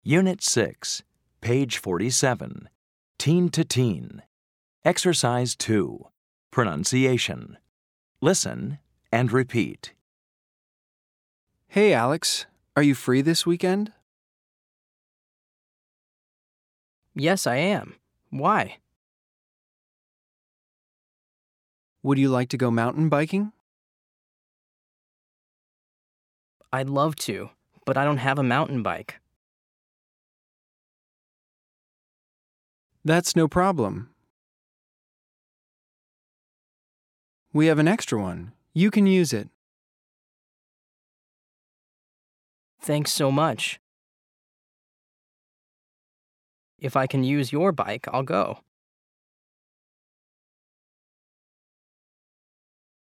Unit 6, page 47. Teen to Teen. Exercise 2. Pronunciation. Listen and repeat. Hey, Alex. Are you free this weekend? Yes, I am. Why? Would you like to go mountain biking? I'd love to, but I don't have a mountain bike. That's no problem. We have an extra one. You can use it. Thanks so much. If I can use your bike, I'll go.